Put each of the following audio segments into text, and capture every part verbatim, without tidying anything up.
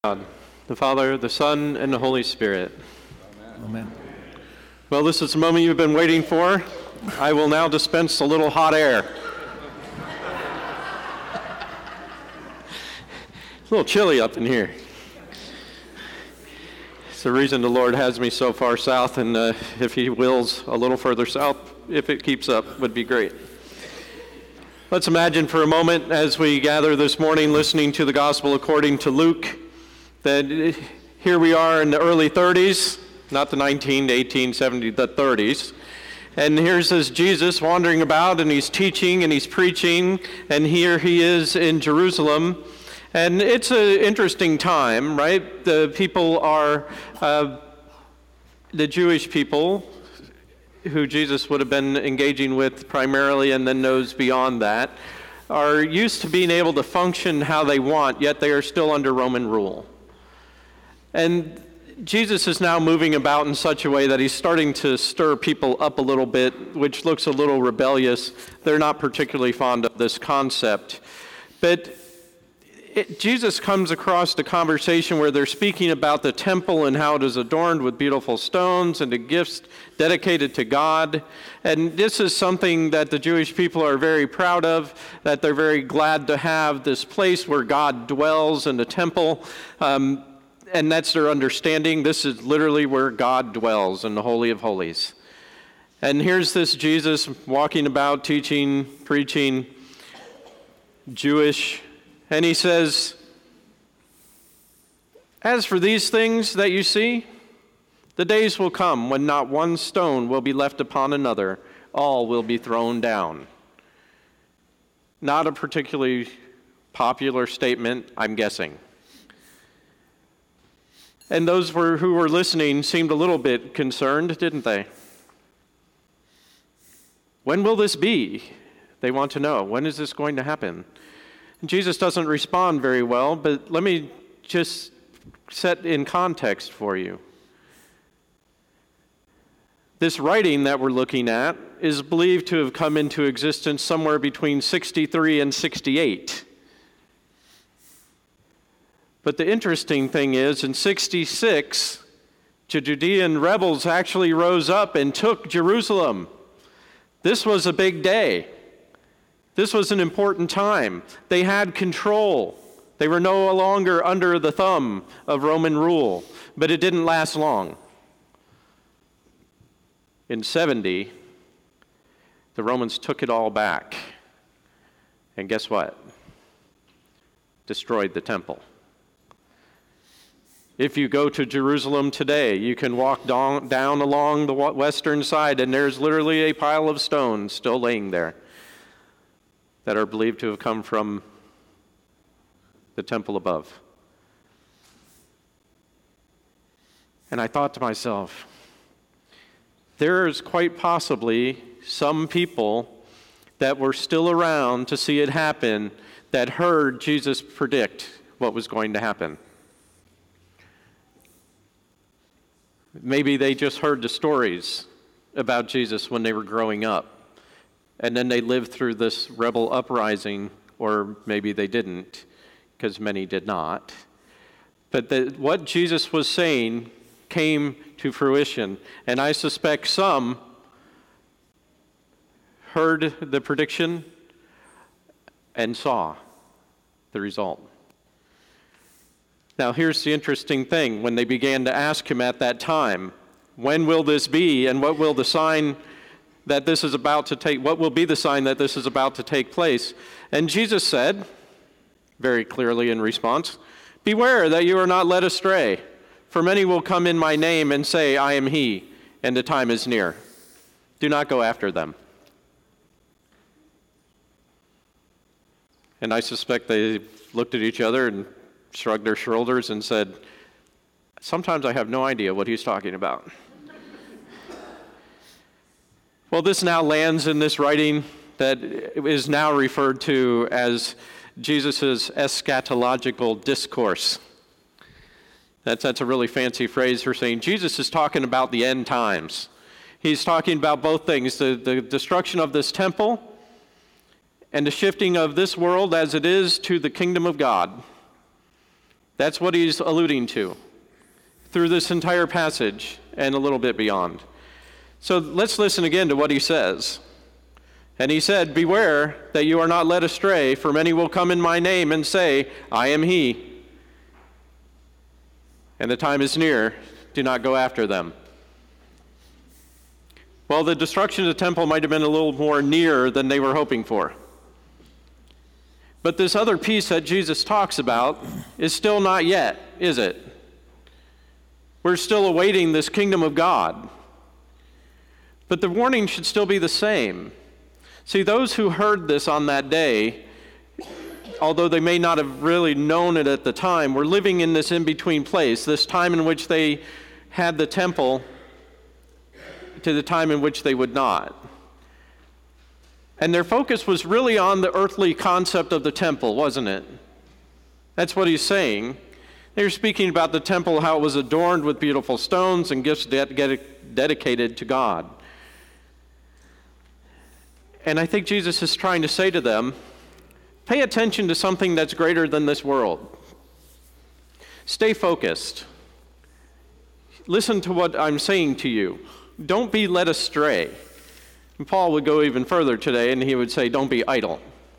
God, the Father, the Son, and the Holy Spirit. Amen. Amen. Well, this is the moment you've been waiting for. I will now dispense a little hot air. It's a little chilly up in here. It's the reason the Lord has me so far south, and uh, if He wills, a little further south, if it keeps up, would be great. Let's imagine for a moment, as we gather this morning listening to the Gospel according to Luke, that here we are in the early thirties, not the nineteen, eighteen, seventy, the thirties. And here's this Jesus wandering about, and he's teaching and he's preaching, and here he is in Jerusalem. And it's an interesting time, right? The people are, uh, the Jewish people, who Jesus would have been engaging with primarily and then knows beyond that, are used to being able to function how they want, yet they are still under Roman rule. And Jesus is now moving about in such a way that he's starting to stir people up a little bit, which looks a little rebellious. They're not particularly fond of this concept. But it, Jesus comes across the conversation where they're speaking about the temple and how it is adorned with beautiful stones and the gifts dedicated to God. And this is something that the Jewish people are very proud of, that they're very glad to have this place where God dwells in the temple. Um, And that's their understanding. This is literally where God dwells, in the Holy of Holies. And here's this Jesus walking about, teaching, preaching, Jewish. And he says, "As for these things that you see, the days will come when not one stone will be left upon another. All will be thrown down." Not a particularly popular statement, I'm guessing. And those were, who were listening seemed a little bit concerned, didn't they? When will this be? They want to know. When is this going to happen? And Jesus doesn't respond very well, but let me just set in context for you. This writing that we're looking at is believed to have come into existence somewhere between sixty-three and sixty-eight. But the interesting thing is, in sixty-six, the Judean rebels actually rose up and took Jerusalem. This was a big day. This was an important time. They had control. They were no longer under the thumb of Roman rule, but it didn't last long. In seventy, the Romans took it all back. And guess what? Destroyed the temple. If you go to Jerusalem today, you can walk down, down along the western side, and there's literally a pile of stones still laying there that are believed to have come from the temple above. And I thought to myself, there is quite possibly some people that were still around to see it happen that heard Jesus predict what was going to happen. Maybe they just heard the stories about Jesus when they were growing up, and then they lived through this rebel uprising, or maybe they didn't, because many did not. But the, what Jesus was saying came to fruition, and I suspect some heard the prediction and saw the result. Now, here's the interesting thing. When they began to ask him at that time, when will this be, and what will the sign that this is about to take, what will be the sign that this is about to take place? And Jesus said, very clearly in response, "Beware that you are not led astray, for many will come in my name and say, 'I am he,' and the time is near. Do not go after them." And I suspect they looked at each other and shrugged their shoulders and said, "Sometimes I have no idea what he's talking about." Well, this now lands in this writing that is now referred to as Jesus' eschatological discourse. That's, that's a really fancy phrase for saying Jesus is talking about the end times. He's talking about both things, the, the destruction of this temple and the shifting of this world as it is to the kingdom of God. That's what he's alluding to through this entire passage and a little bit beyond. So let's listen again to what he says. And he said, "Beware that you are not led astray, for many will come in my name and say, 'I am he.' And the time is near. Do not go after them." Well, the destruction of the temple might have been a little more near than they were hoping for. But this other piece that Jesus talks about is still not yet, is it? We're still awaiting this kingdom of God. But the warning should still be the same. See, those who heard this on that day, although they may not have really known it at the time, were living in this in-between place, this time in which they had the temple to the time in which they would not. And their focus was really on the earthly concept of the temple, wasn't it? That's what he's saying. They were speaking about the temple, how it was adorned with beautiful stones and gifts de- de- dedicated to God. And I think Jesus is trying to say to them, pay attention to something that's greater than this world. Stay focused. Listen to what I'm saying to you. Don't be led astray. And Paul would go even further today, and he would say, don't be idle.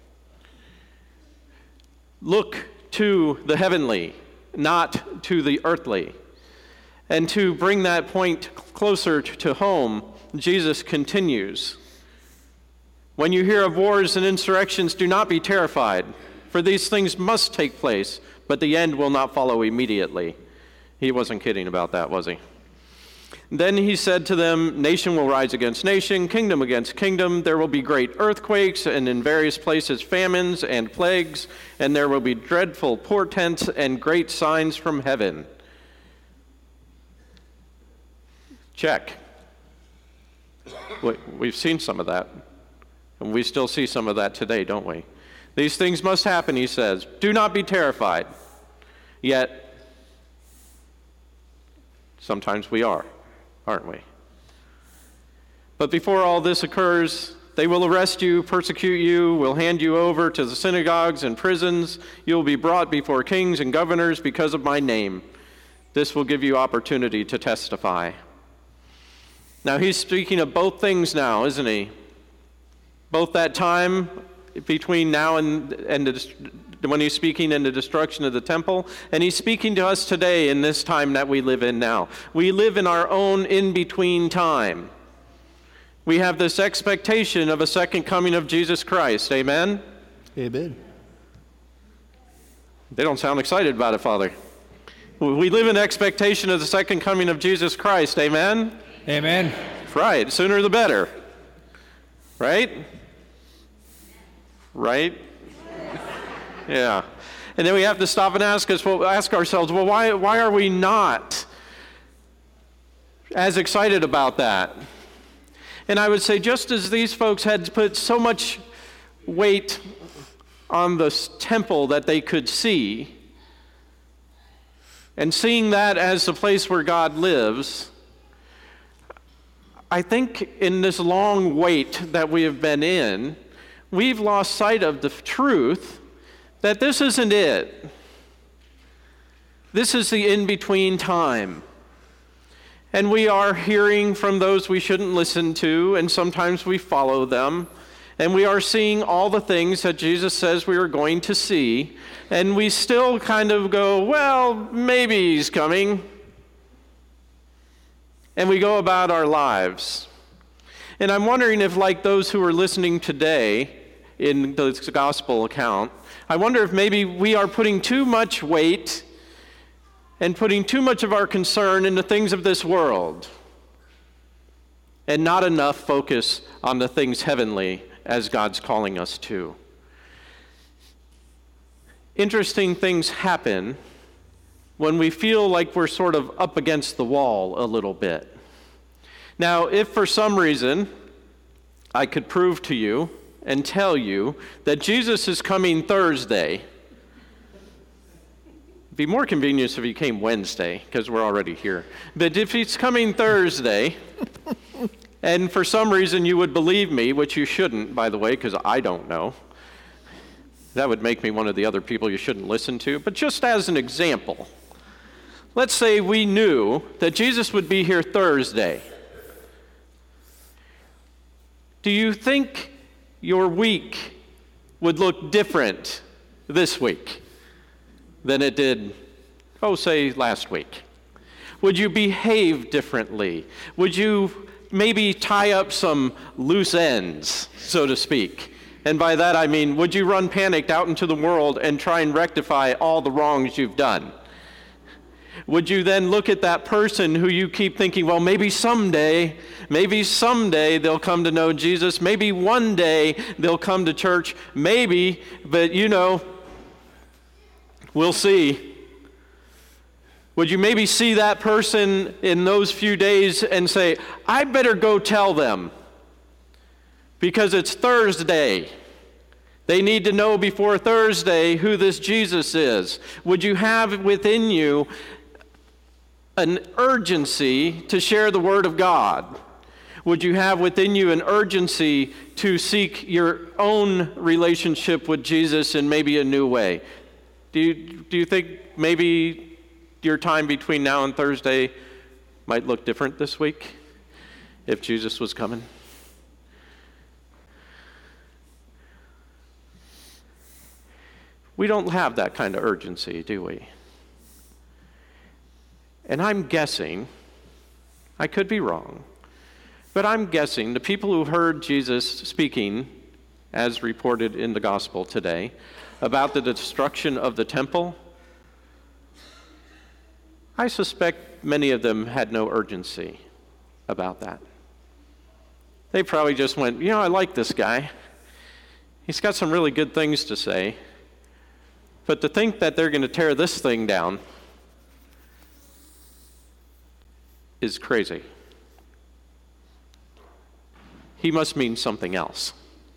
Look to the heavenly, not to the earthly. And to bring that point closer to home, Jesus continues. When you hear of wars and insurrections, do not be terrified, for these things must take place, but the end will not follow immediately. He wasn't kidding about that, was he? Then he said to them, nation will rise against nation, kingdom against kingdom. There will be great earthquakes, and in various places famines and plagues, and there will be dreadful portents and great signs from heaven. Check. We've seen some of that. And we still see some of that today, don't we? These things must happen, he says. Do not be terrified. Yet, sometimes we are, aren't we? But before all this occurs, they will arrest you, persecute you, will hand you over to the synagogues and prisons. You will be brought before kings and governors because of my name. This will give you opportunity to testify. Now, he's speaking of both things now, isn't he? Both that time between now and, and the, when he's speaking in the destruction of the temple, and he's speaking to us today in this time that we live in now. We live in our own in-between time. We have this expectation of a second coming of Jesus Christ. Amen? Amen. They don't sound excited about it, Father. We live in expectation of the second coming of Jesus Christ. Amen? Amen. Right. Sooner the better. Right? Right? Yeah. And then we have to stop and ask us, well, ask ourselves, well, why why are we not as excited about that? And I would say, just as these folks had put so much weight on the temple that they could see, and seeing that as the place where God lives, I think in this long wait that we have been in, we've lost sight of the truth that this isn't it. This is the in-between time. And we are hearing from those we shouldn't listen to, and sometimes we follow them. And we are seeing all the things that Jesus says we are going to see, and we still kind of go, well, maybe he's coming. And we go about our lives. And I'm wondering if, like those who are listening today in the gospel account, I wonder if maybe we are putting too much weight and putting too much of our concern in the things of this world, and not enough focus on the things heavenly as God's calling us to. Interesting things happen when we feel like we're sort of up against the wall a little bit. Now, if for some reason I could prove to you and tell you that Jesus is coming Thursday, it'd be more convenient if he came Wednesday, because we're already here. But if he's coming Thursday, and for some reason you would believe me, which you shouldn't, by the way, because I don't know, That would make me one of the other people you shouldn't listen to. But just as an example, let's say we knew that Jesus would be here Thursday. Do you think your week would look different this week than it did, oh, say, last week? Would you behave differently? Would you maybe tie up some loose ends, so to speak? And by that I mean, would you run panicked out into the world and try and rectify all the wrongs you've done? Would you then look at that person who you keep thinking, well, maybe someday, maybe someday they'll come to know Jesus, maybe one day they'll come to church, maybe, but you know, we'll see. Would you maybe see that person in those few days and say, I better go tell them because it's Thursday. They need to know before Thursday who this Jesus is. Would you have within you an urgency to share the Word of God? Would you have within you an urgency to seek your own relationship with Jesus in maybe a new way? Do you, do you think maybe your time between now and Thursday might look different this week if Jesus was coming? We don't have that kind of urgency, do we? And I'm guessing, I could be wrong, but I'm guessing the people who heard Jesus speaking, as reported in the gospel today, about the destruction of the temple, I suspect many of them had no urgency about that. They probably just went, you know, I like this guy. He's got some really good things to say. But to think that they're going to tear this thing down is crazy. He must mean something else.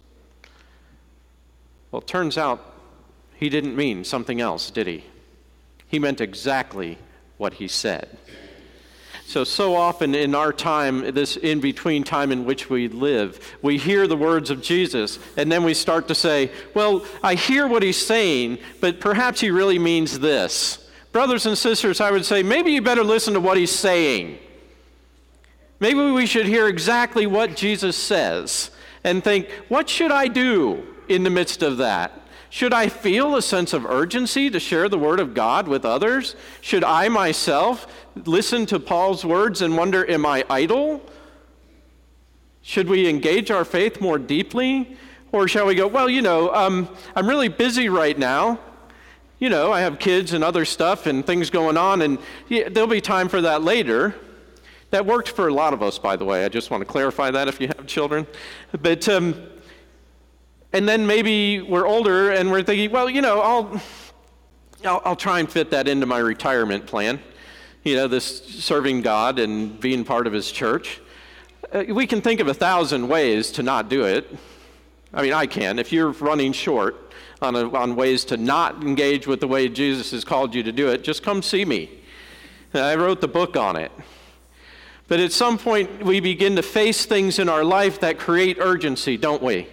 Well, it turns out he didn't mean something else, did he? He meant exactly what he said. So, so often in our time, this in-between time in which we live, we hear the words of Jesus, and then we start to say, well, I hear what he's saying, but perhaps he really means this. Brothers and sisters, I would say, maybe you better listen to what he's saying. Maybe we should hear exactly what Jesus says and think, what should I do in the midst of that? Should I feel a sense of urgency to share the Word of God with others? Should I myself listen to Paul's words and wonder, am I idle? Should we engage our faith more deeply? Or shall we go, well, you know, um, I'm really busy right now. You know, I have kids and other stuff and things going on, and yeah, there'll be time for that later. That worked for a lot of us, by the way. I just want to clarify that if you have children. But, um, and then maybe we're older and we're thinking, well, you know, I'll, I'll, I'll try and fit that into my retirement plan. You know, this serving God and being part of his church. Uh, we can think of a thousand ways to not do it. I mean, I can. If you're running short on, a, on ways to not engage with the way Jesus has called you to do it, just come see me. I wrote the book on it. But at some point, we begin to face things in our life that create urgency, don't we?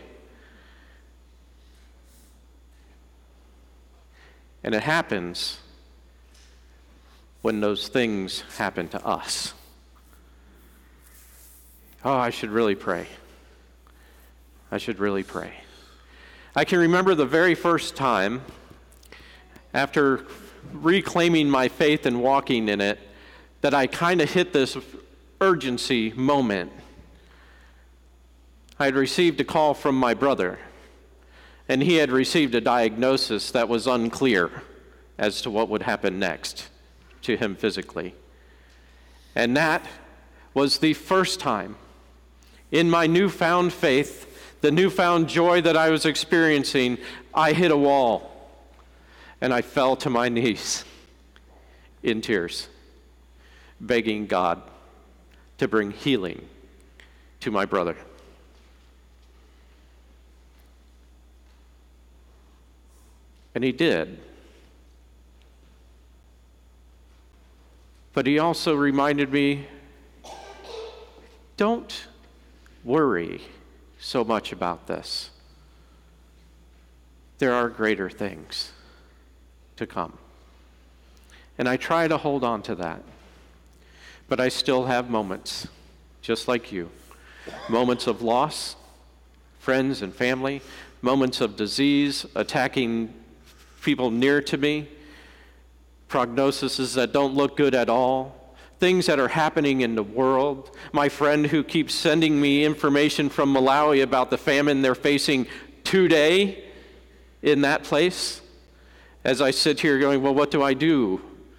And it happens when those things happen to us. Oh, I should really pray. I should really pray. I can remember the very first time, after reclaiming my faith and walking in it, that I kind of hit this urgency moment. I had received a call from my brother, and he had received a diagnosis that was unclear as to what would happen next to him physically. And that was the first time in my newfound faith, the newfound joy that I was experiencing, I hit a wall, and I fell to my knees in tears, begging God to bring healing to my brother. And he did. But he also reminded me, don't worry so much about this. there are greater things to come. And I try to hold on to that. But I still have moments, just like you, moments of loss, friends and family, moments of disease attacking people near to me, prognoses that don't look good at all, things that are happening in the world. My friend who keeps sending me information from Malawi about the famine they're facing today in that place, as I sit here going, well, what do I do?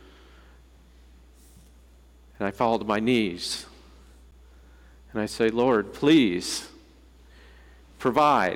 And I fall to my knees. And I say, Lord, please provide.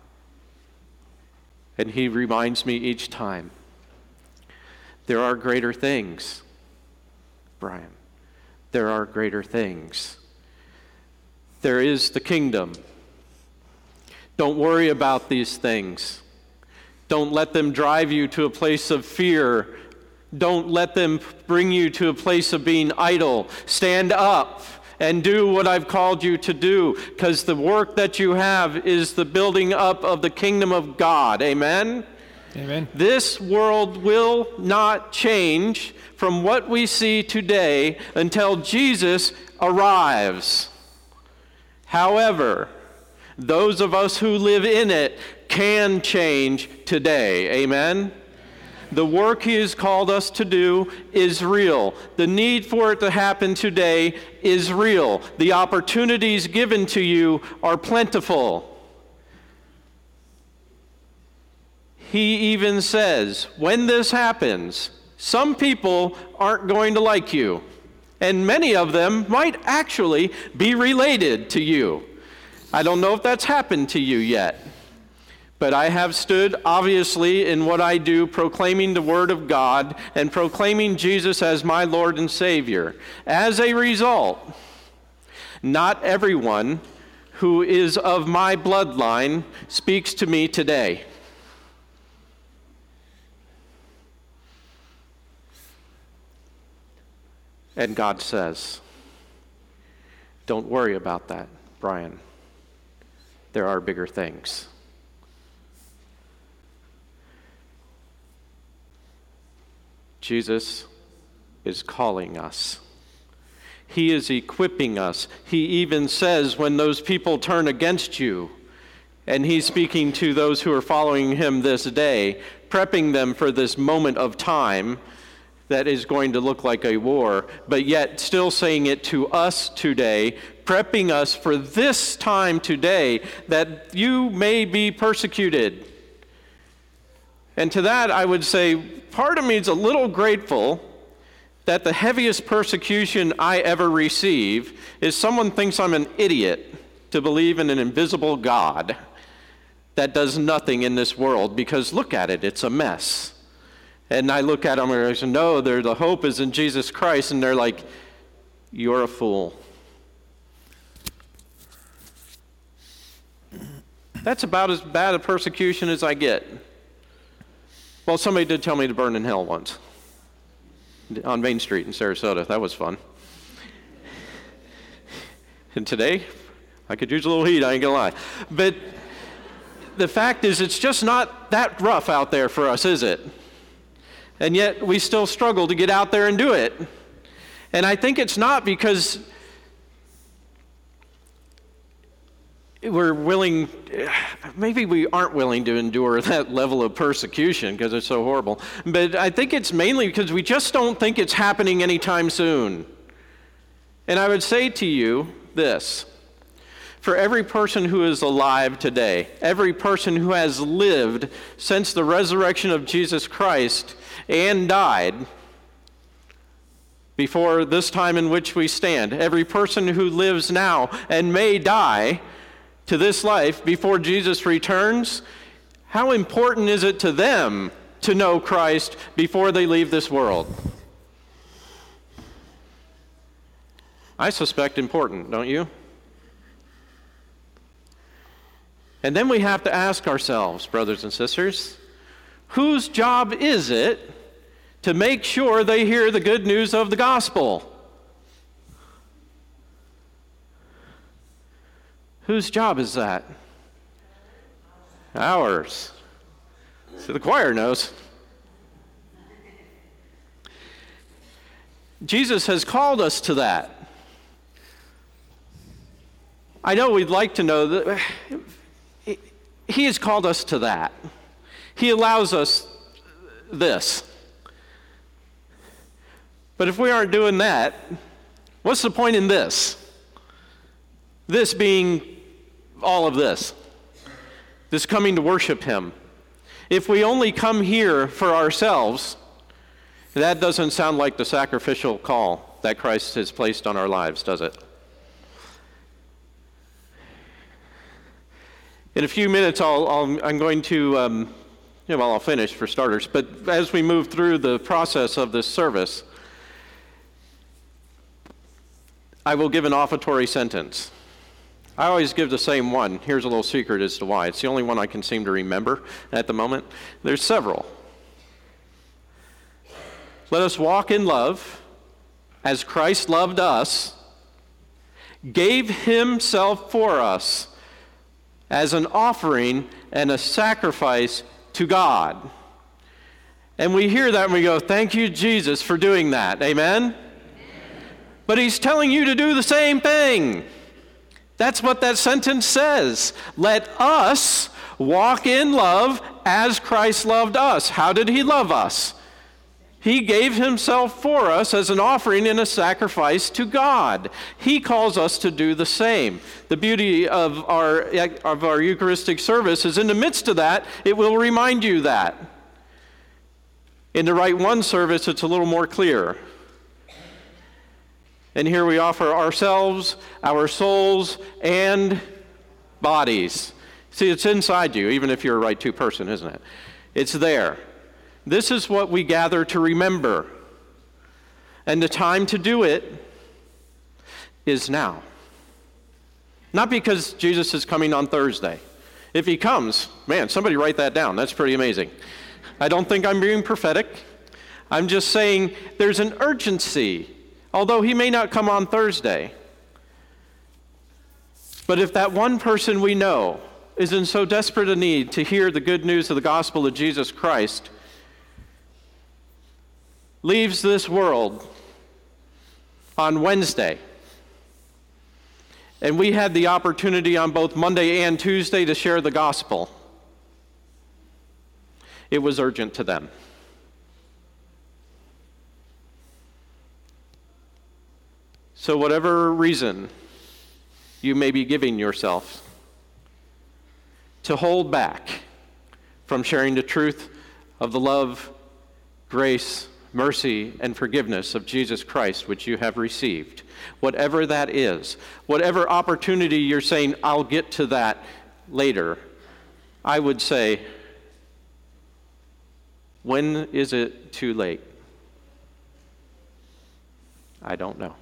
And he reminds me each time, there are greater things, Brian. There are greater things. There is the kingdom. Don't worry about these things. Don't let them drive you to a place of fear. Don't let them bring you to a place of being idle. Stand up and do what I've called you to do, because the work that you have is the building up of the kingdom of God. Amen? Amen. This world will not change from what we see today until Jesus arrives. However, those of us who live in it can change today. Amen? The work he has called us to do is real. The need for it to happen today is real. The opportunities given to you are plentiful. He even says, when this happens, some people aren't going to like you, and many of them might actually be related to you. I don't know if that's happened to you yet. But I have stood, obviously, in what I do, proclaiming the Word of God and proclaiming Jesus as my Lord and Savior. As a result, not everyone who is of my bloodline speaks to me today. And God says, don't worry about that, Brian. There are bigger things. Jesus is calling us. He is equipping us. He even says when those people turn against you, and he's speaking to those who are following him this day, prepping them for this moment of time that is going to look like a war, but yet still saying it to us today, prepping us for this time today that you may be persecuted. And to that, I would say, part of me is a little grateful that the heaviest persecution I ever receive is someone thinks I'm an idiot to believe in an invisible God that does nothing in this world, because look at it, it's a mess. And I look at them and I say, no, the hope is in Jesus Christ, and they're like, you're a fool. That's about as bad a persecution as I get. Well, somebody did tell me to burn in hell once on Main Street in Sarasota. That was fun. And today, I could use a little heat, I ain't gonna lie. But the fact is, it's just not that rough out there for us, is it? And yet, we still struggle to get out there and do it. And I think it's not because we're willing, maybe we aren't willing to endure that level of persecution because it's so horrible. But I think it's mainly because we just don't think it's happening anytime soon. And I would say to you this: for every person who is alive today, every person who has lived since the resurrection of Jesus Christ and died before this time in which we stand, every person who lives now and may die to this life before Jesus returns, how important is it to them to know Christ before they leave this world? I suspect important, don't you? And then we have to ask ourselves, brothers and sisters, whose job is it to make sure they hear the good news of the gospel? Whose job is that? Ours. So the choir knows. Jesus has called us to that. I know we'd like to know that he has called us to that. He allows us this. But if we aren't doing that, what's the point in this? This being all of this. This coming to worship him. If we only come here for ourselves, that doesn't sound like the sacrificial call that Christ has placed on our lives, does it? In a few minutes, I'll, I'll, I'm going to, um, yeah, well, I'll finish for starters, but as we move through the process of this service, I will give an offertory sentence. I always give the same one. Here's a little secret as to why. It's the only one I can seem to remember at the moment. There's several. Let us walk in love as Christ loved us, gave himself for us as an offering and a sacrifice to God. And we hear that and we go, thank you, Jesus, for doing that. Amen? Amen. But he's telling you to do the same thing. That's what that sentence says. Let us walk in love as Christ loved us. How did he love us? He gave himself for us as an offering and a sacrifice to God. He calls us to do the same. The beauty of our, of our Eucharistic service is in the midst of that, it will remind you that. In the Rite One service, it's a little more clear. And here we offer ourselves, our souls, and bodies. See, it's inside you, even if you're a Rite Two person, isn't it? It's there. This is what we gather to remember. And the time to do it is now. Not because Jesus is coming on Thursday. If he comes, man, somebody write that down. That's pretty amazing. I don't think I'm being prophetic. I'm just saying there's an urgency, although he may not come on Thursday. But if that one person we know is in so desperate a need to hear the good news of the gospel of Jesus Christ, leaves this world on Wednesday, and we had the opportunity on both Monday and Tuesday to share the gospel, it was urgent to them. So whatever reason you may be giving yourself to hold back from sharing the truth of the love, grace, mercy, and forgiveness of Jesus Christ, which you have received, whatever that is, whatever opportunity you're saying, I'll get to that later, I would say, when is it too late? I don't know.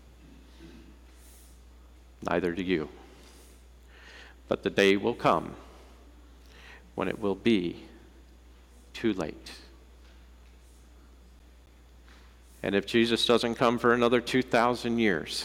Neither do you. But the day will come when it will be too late. And if Jesus doesn't come for another two thousand years,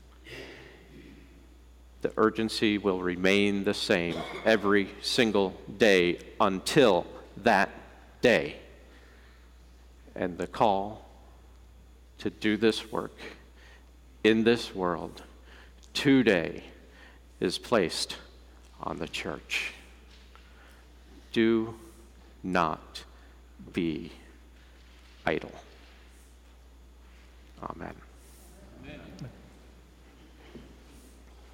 the urgency will remain the same every single day until that day. And the call to do this work in this world today is placed on the church. Do not be idle. Amen.